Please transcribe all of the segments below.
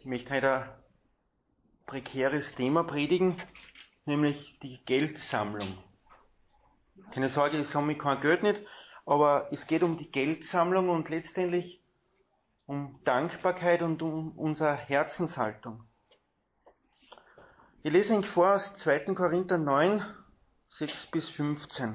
Ich möchte heute ein prekäres Thema predigen, nämlich die Geldsammlung. Keine Sorge, ich sammle kein Geld nicht, aber es geht um die Geldsammlung und letztendlich um Dankbarkeit und um unsere Herzenshaltung. Ich lese Ihnen vor aus 2. Korinther 9, 6 bis 15.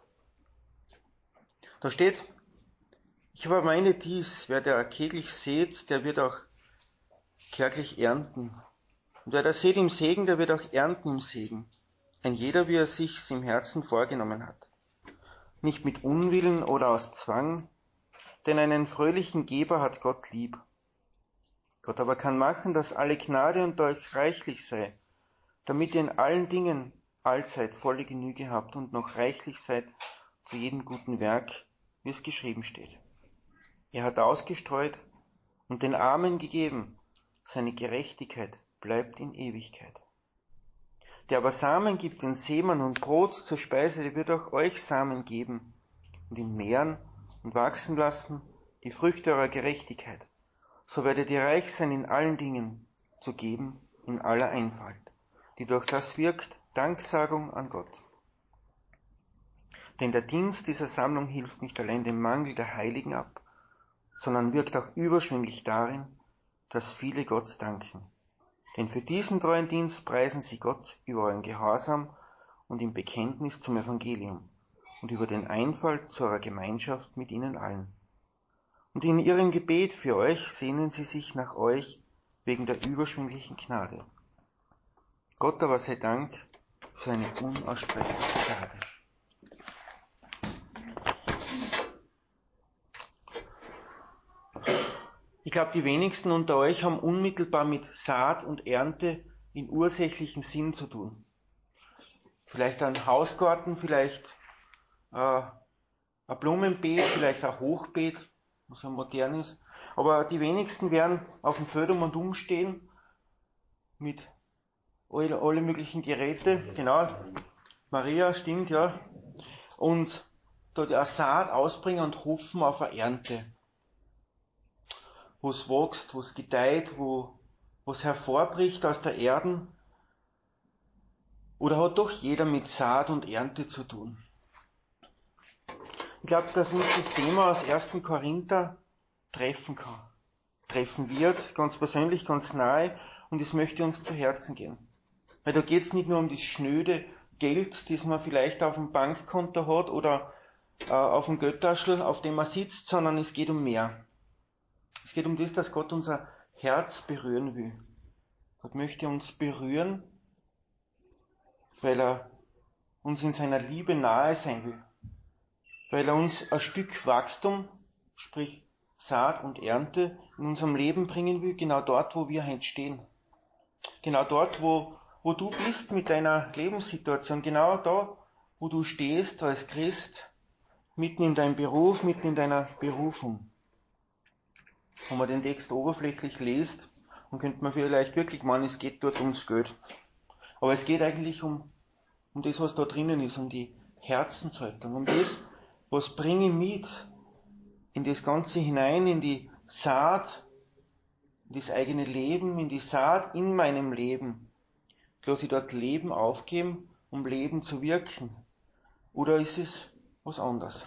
Da steht: Ich aber meine dies, wer da kärglich sät, der wird auch kärglich ernten. Und wer da sät im Segen, der wird auch ernten im Segen. Ein jeder, wie er sich's im Herzen vorgenommen hat. Nicht mit Unwillen oder aus Zwang, denn einen fröhlichen Geber hat Gott lieb. Gott aber kann machen, dass alle Gnade unter euch reichlich sei, damit ihr in allen Dingen allzeit volle Genüge habt und noch reichlich seid zu jedem guten Werk, wie es geschrieben steht. Er hat ausgestreut und den Armen gegeben, seine Gerechtigkeit bleibt in Ewigkeit. Der aber Samen gibt den Seemann und Brot zur Speise, der wird auch euch Samen geben und ihn mehren und wachsen lassen, die Früchte eurer Gerechtigkeit. So werdet ihr reich sein in allen Dingen, zu geben in aller Einfalt, die durch das wirkt Danksagung an Gott. Denn der Dienst dieser Sammlung hilft nicht allein dem Mangel der Heiligen ab, sondern wirkt auch überschwänglich darin, dass viele Gott danken. Denn für diesen treuen Dienst preisen sie Gott über euren Gehorsam und im Bekenntnis zum Evangelium und über den Einfall zu eurer Gemeinschaft mit ihnen allen. Und in ihrem Gebet für euch sehnen sie sich nach euch wegen der überschwänglichen Gnade. Gott aber sei Dank für seine unaussprechliche Gnade. Ich glaube, die wenigsten unter euch haben unmittelbar mit Saat und Ernte in ursächlichen Sinn zu tun. Vielleicht ein Hausgarten, vielleicht ein Blumenbeet, vielleicht ein Hochbeet, was ja modern ist. Aber die wenigsten werden auf dem Feld um und um stehen mit alle möglichen Geräte. Genau, Maria, stimmt, ja. Und dort eine Saat ausbringen und hoffen auf eine Ernte. Wo es wächst, wo es gedeiht, wo es hervorbricht aus der Erde. Oder hat doch jeder mit Saat und Ernte zu tun? Ich glaube, dass uns das Thema aus 1. Korinther treffen kann. Treffen wird, ganz persönlich, ganz nahe, und es möchte uns zu Herzen gehen. Weil da geht es nicht nur um das schnöde Geld, das man vielleicht auf dem Bankkonto hat oder auf dem Geldtaschel, auf dem man sitzt, sondern es geht um mehr. Es geht um das, dass Gott unser Herz berühren will. Gott möchte uns berühren, weil er uns in seiner Liebe nahe sein will. Weil er uns ein Stück Wachstum, sprich Saat und Ernte, in unserem Leben bringen will, genau dort, wo wir heute stehen. Genau dort, wo du bist mit deiner Lebenssituation, genau da, wo du stehst als Christ, mitten in deinem Beruf, mitten in deiner Berufung. Wenn man den Text oberflächlich liest, dann könnte man vielleicht wirklich meinen, es geht dort ums Geld. Aber es geht eigentlich um das, was da drinnen ist, um die Herzenshaltung, um das, was bringe ich mit in das Ganze hinein, in die Saat, in das eigene Leben, in die Saat in meinem Leben. Lass ich dort Leben aufgeben, um Leben zu wirken? Oder ist es was anderes?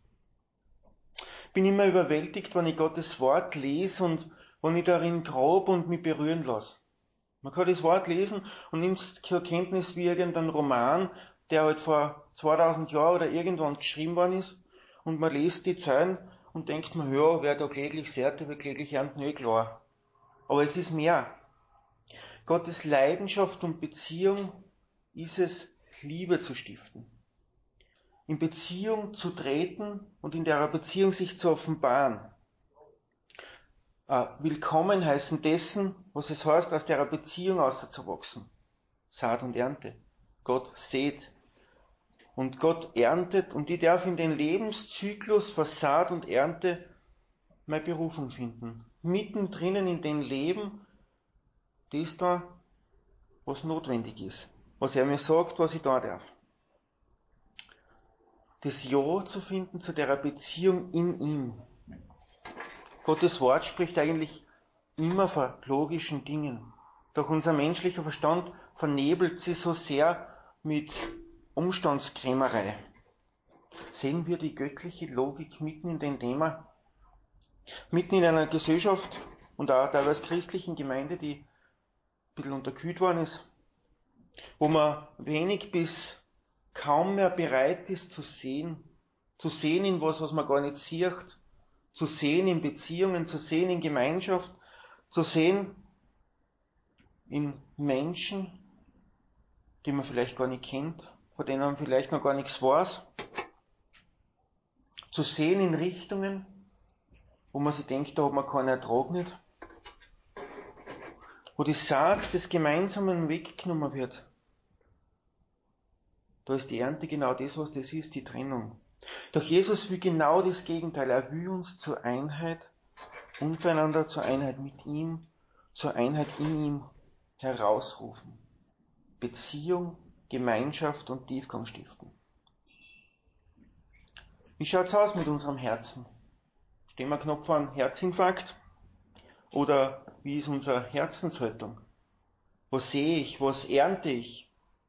Ich bin immer überwältigt, wenn ich Gottes Wort lese und wenn ich darin grabe und mich berühren lasse. Man kann das Wort lesen und nimmt es zur Kenntnis wie irgendein Roman, der halt vor 2000 Jahren oder irgendwann geschrieben worden ist, und man liest die Zeilen und denkt man, ja, wer da kläglich sät, der wird kläglich ernten, eh klar. Aber es ist mehr. Gottes Leidenschaft und Beziehung ist es, Liebe zu stiften. In Beziehung zu treten und in der Beziehung sich zu offenbaren. Willkommen heißen dessen, was es heißt, aus der Beziehung auszuwachsen. Saat und Ernte. Gott sät und Gott erntet, und ich darf in den Lebenszyklus von Saat und Ernte meine Berufung finden. Mittendrin in dem Leben, das da, was notwendig ist. Was er mir sagt, was ich da darf. Das Ja zu finden zu der Beziehung in ihm. Gottes Wort spricht eigentlich immer vor logischen Dingen. Doch unser menschlicher Verstand vernebelt sie so sehr mit Umstandskrämerei. Sehen wir die göttliche Logik mitten in dem Thema, mitten in einer Gesellschaft und auch teilweise christlichen Gemeinde, die ein bisschen unterkühlt worden ist, wo man wenig bis kaum mehr bereit ist zu sehen in was man gar nicht sieht, zu sehen in Beziehungen, zu sehen in Gemeinschaft, zu sehen in Menschen, die man vielleicht gar nicht kennt, von denen man vielleicht noch gar nichts weiß, zu sehen in Richtungen, wo man sich denkt, da hat man keinen Ertrag nicht, wo die Saat des Gemeinsamen weggenommen wird. Da ist die Ernte genau das, was das ist, die Trennung. Doch Jesus will genau das Gegenteil. Er will uns zur Einheit untereinander, zur Einheit mit ihm, zur Einheit in ihm herausrufen. Beziehung, Gemeinschaft und Tiefgang stiften. Wie schaut's aus mit unserem Herzen? Stehen wir knapp vor einem Herzinfarkt? Oder wie ist unsere Herzenshaltung? Was sehe ich? Was ernte ich?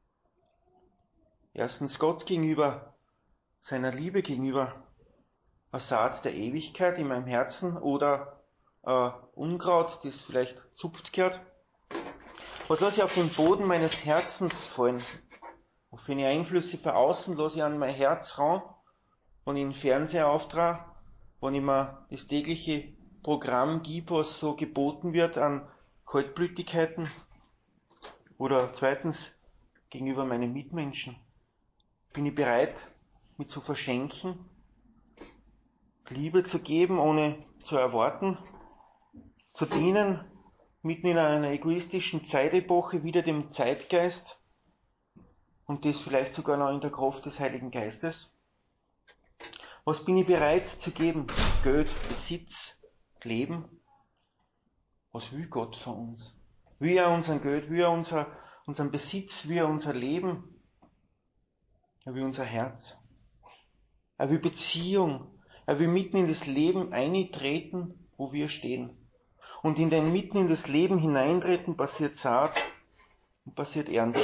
Erstens Gott gegenüber, seiner Liebe gegenüber, ein Saat der Ewigkeit in meinem Herzen oder Unkraut, das vielleicht zupft gehört. Was lasse ich auf den Boden meines Herzens fallen? Auf welche Einflüsse von außen lasse ich an mein Herz ran, wenn ich den Fernseher auftrage, wenn ich mir das tägliche Programm gebe, was so geboten wird an Kaltblütigkeiten? Oder zweitens, gegenüber meinen Mitmenschen. Bin ich bereit, mich zu verschenken, Liebe zu geben, ohne zu erwarten, zu dienen, mitten in einer egoistischen Zeitepoche wieder dem Zeitgeist und das vielleicht sogar noch in der Kraft des Heiligen Geistes? Was bin ich bereit zu geben? Geld, Besitz, Leben? Was will Gott von uns? Will er unseren Geld, will er unseren Besitz, will er unser Leben? Er will unser Herz. Er will Beziehung. Er will mitten in das Leben eintreten, wo wir stehen. Und in den mitten in das Leben hineintreten passiert Saat und passiert Ernte.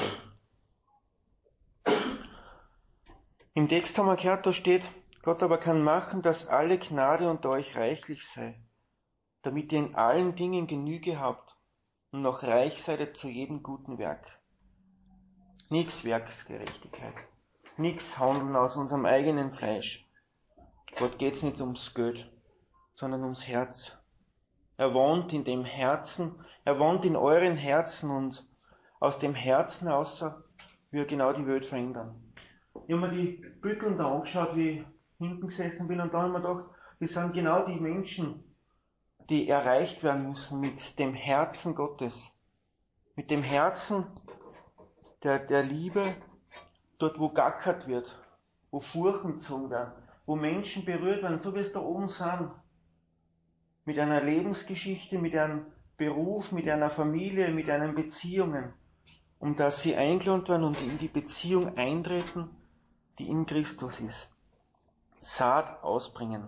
Im Text haben wir gehört, da steht, Gott aber kann machen, dass alle Gnade unter euch reichlich sei, damit ihr in allen Dingen Genüge habt und noch reich seid zu jedem guten Werk. Nix Werksgerechtigkeit. Nix Handeln aus unserem eigenen Fleisch. Gott geht's nicht ums Geld, sondern ums Herz. Er wohnt in dem Herzen, er wohnt in euren Herzen und aus dem Herzen außer will er genau die Welt verändern. Ich habe mir die Bütteln da angeschaut, wie ich hinten gesessen bin und da habe ich mir gedacht, das sind genau die Menschen, die erreicht werden müssen mit dem Herzen Gottes. Mit dem Herzen der Liebe, dort wo gackert wird, wo Furchen gezogen werden, wo Menschen berührt werden, so wie es da oben sind. Mit einer Lebensgeschichte, mit einem Beruf, mit einer Familie, mit einem Beziehungen, um dass sie eingeladen werden und in die Beziehung eintreten, die in Christus ist. Saat ausbringen.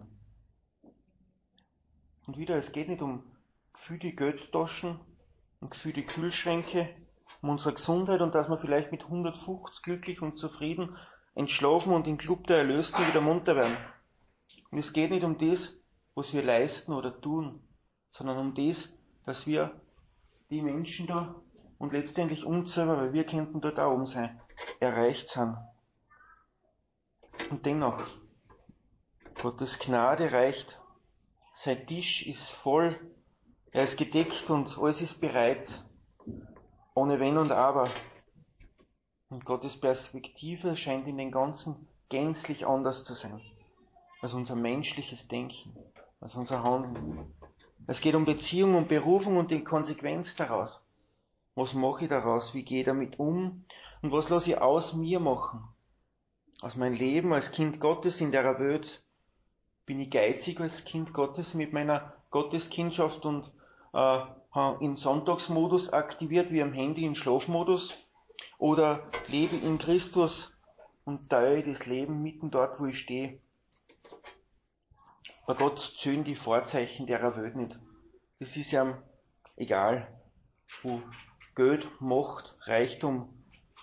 Und wieder, es geht nicht um gefühlte Geldtaschen und gefühlte Kühlschränke, um unsere Gesundheit und dass wir vielleicht mit 150 glücklich und zufrieden entschlafen und im Club der Erlösten wieder munter werden. Und es geht nicht um das, was wir leisten oder tun, sondern um das, dass wir die Menschen da und letztendlich uns selber, weil wir könnten dort auch oben sein, erreicht sind. Und dennoch, Gottes Gnade reicht, sein Tisch ist voll, er ist gedeckt und alles ist bereit, ohne Wenn und Aber. Und Gottes Perspektive scheint in den Ganzen gänzlich anders zu sein, als unser menschliches Denken, als unser Handeln. Es geht um Beziehung, um Berufung und die Konsequenz daraus. Was mache ich daraus? Wie gehe ich damit um? Und was lasse ich aus mir machen? Aus meinem Leben als Kind Gottes in der Welt. Bin ich geizig als Kind Gottes mit meiner Gotteskindschaft und in Sonntagsmodus aktiviert wie am Handy im Schlafmodus? Oder lebe in Christus und teile das Leben mitten dort, wo ich stehe? Bei Gott zählen die Vorzeichen der Welt nicht. Das ist ja egal, wo Geld, Macht, Reichtum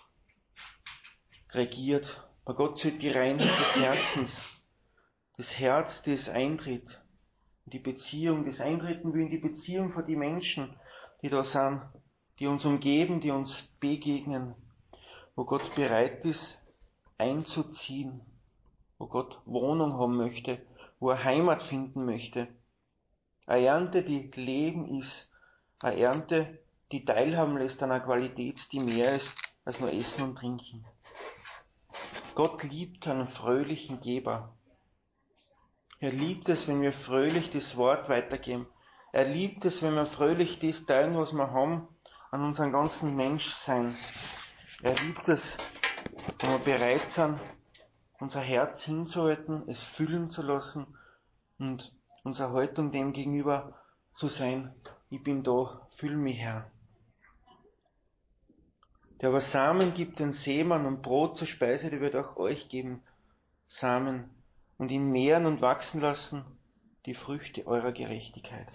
regiert. Bei Gott zählt die Reinheit des Herzens, das Herz, das eintritt in die Beziehung, das Eintreten will in die Beziehung von den Menschen, die da sind, die uns umgeben, die uns begegnen, wo Gott bereit ist, einzuziehen, wo Gott Wohnung haben möchte, wo er Heimat finden möchte. Eine Ernte, die Leben ist, eine Ernte, die teilhaben lässt an einer Qualität, die mehr ist als nur Essen und Trinken. Gott liebt einen fröhlichen Geber. Er liebt es, wenn wir fröhlich das Wort weitergeben. Er liebt es, wenn wir fröhlich das teilen, was wir haben, an unserem ganzen Menschsein. Er liebt es, wenn wir bereit sind, unser Herz hinzuhalten, es füllen zu lassen und unsere Haltung dem gegenüber zu sein, ich bin da, füll mich, Herr. Der aber Samen gibt den Seemann und Brot zur Speise, der wird auch euch geben, Samen, und ihn mehren und wachsen lassen, die Früchte eurer Gerechtigkeit.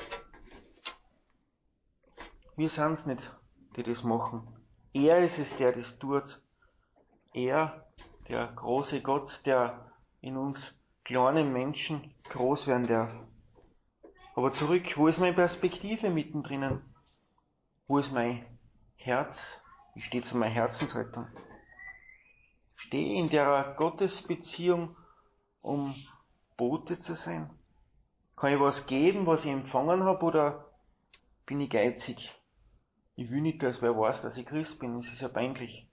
Wir sind's nicht, die das machen. Er ist es, der das tut. Er, der große Gott, der in uns kleinen Menschen groß werden darf. Aber zurück, wo ist meine Perspektive mittendrin? Wo ist mein Herz? Wie steht's in meiner Herzenshaltung? Stehe ich in der Gottesbeziehung, um Bote zu sein? Kann ich was geben, was ich empfangen habe, oder bin ich geizig? Ich will nicht, dass wer weiß, dass ich Christ bin. Das ist ja peinlich.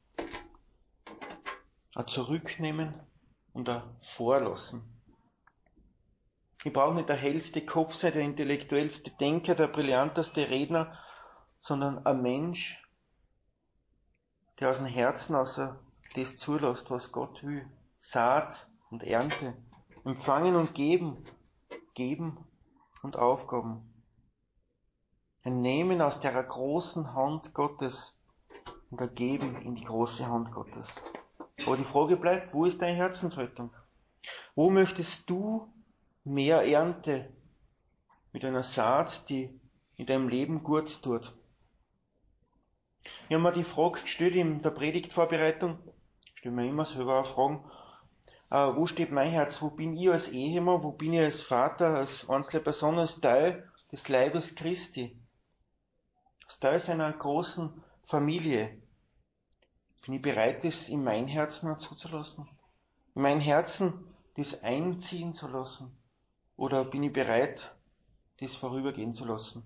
Ein Zurücknehmen und ein Vorlassen. Ich brauche nicht der hellste Kopf sein, der intellektuellste Denker, der brillanteste Redner, sondern ein Mensch, der aus dem Herzen das zulässt, was Gott will. Saat und Ernte. Empfangen und geben. Geben und Aufgaben. Ein Nehmen aus der großen Hand Gottes und ein Geben in die große Hand Gottes. Aber die Frage bleibt, wo ist deine Herzenshaltung? Wo möchtest du mehr Ernte mit einer Saat, die in deinem Leben gut tut? Ich habe mir die Frage gestellt in der Predigtvorbereitung, ich stelle mir immer selber auch Fragen, wo steht mein Herz, wo bin ich als Ehemann, wo bin ich als Vater, als einzelne Person, als Teil des Leibes Christi, als Teil seiner großen Familie. Bin ich bereit, das in mein Herzen zuzulassen? In mein Herzen das einziehen zu lassen? Oder bin ich bereit, das vorübergehen zu lassen?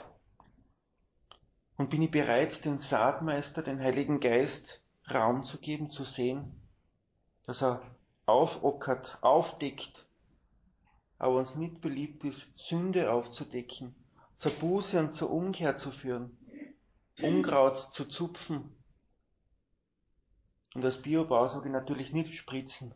Und bin ich bereit, den Saatmeister, den Heiligen Geist, Raum zu geben, zu sehen, dass er aufockert, aufdeckt, aber uns nicht beliebt ist, Sünde aufzudecken, zur Buße und zur Umkehr zu führen, Unkraut zu zupfen und als Biobau sage ich natürlich nicht spritzen,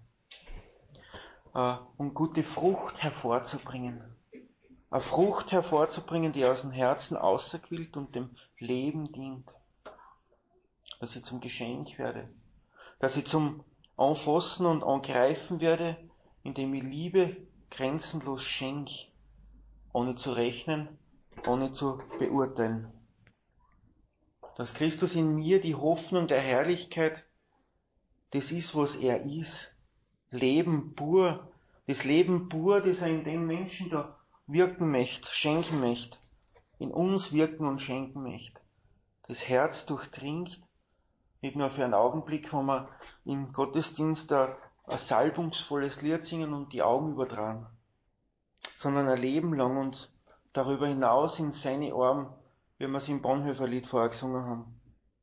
um gute Frucht hervorzubringen. Eine Frucht hervorzubringen, die aus dem Herzen auserquillt und dem Leben dient. Dass ich zum Geschenk werde. Dass ich zum Anfassen und Angreifen werde, indem ich Liebe grenzenlos schenke, ohne zu rechnen, ohne zu beurteilen. Dass Christus in mir die Hoffnung der Herrlichkeit, das ist, was er ist. Leben pur. Das Leben pur, das er in den Menschen da wirken möchte, schenken möchte, in uns wirken und schenken möchte. Das Herz durchdringt, nicht nur für einen Augenblick, wo wir im Gottesdienst ein salbungsvolles Lied singen und die Augen übertragen, sondern ein Leben lang und darüber hinaus in seine Arme, wie wir es im Bonhoeffer-Lied vorher gesungen haben.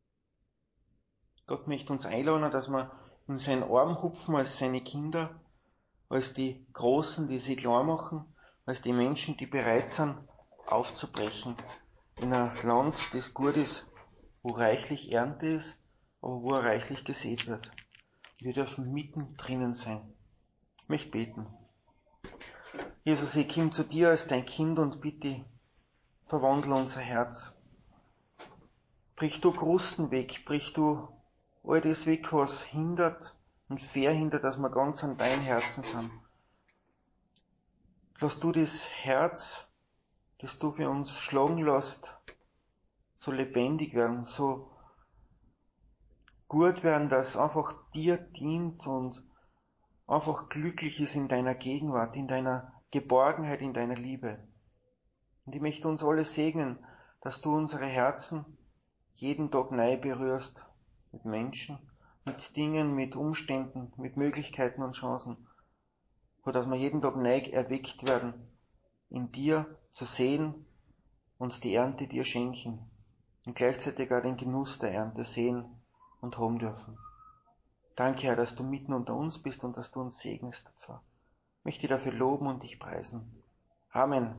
Gott möchte uns einladen, dass wir in seinen Arm hupfen als seine Kinder, als die Großen, die sich klar machen, als die Menschen, die bereit sind, aufzubrechen in ein Land, das gut ist, wo reichlich Ernte ist, aber wo reichlich gesät wird. Wir dürfen mitten drinnen sein. Ich möchte beten. Jesus, ich komme zu dir als dein Kind und bitte, verwandle unser Herz. Brich du Krusten weg, brich du all das weg, was hindert und verhindert, dass wir ganz an dein Herzen sind. Lass du das Herz, das du für uns schlagen lässt, so lebendig werden, so gut werden, dass einfach dir dient und einfach glücklich ist in deiner Gegenwart, in deiner Geborgenheit, in deiner Liebe. Und ich möchte uns alle segnen, dass du unsere Herzen jeden Tag neu berührst mit Menschen, mit Dingen, mit Umständen, mit Möglichkeiten und Chancen, so dass wir jeden Tag neu erweckt werden, in dir zu sehen und die Ernte dir schenken und gleichzeitig auch den Genuss der Ernte sehen und haben dürfen. Danke, Herr, dass du mitten unter uns bist und dass du uns segnest dazu. Ich möchte dich dafür loben und dich preisen. Amen.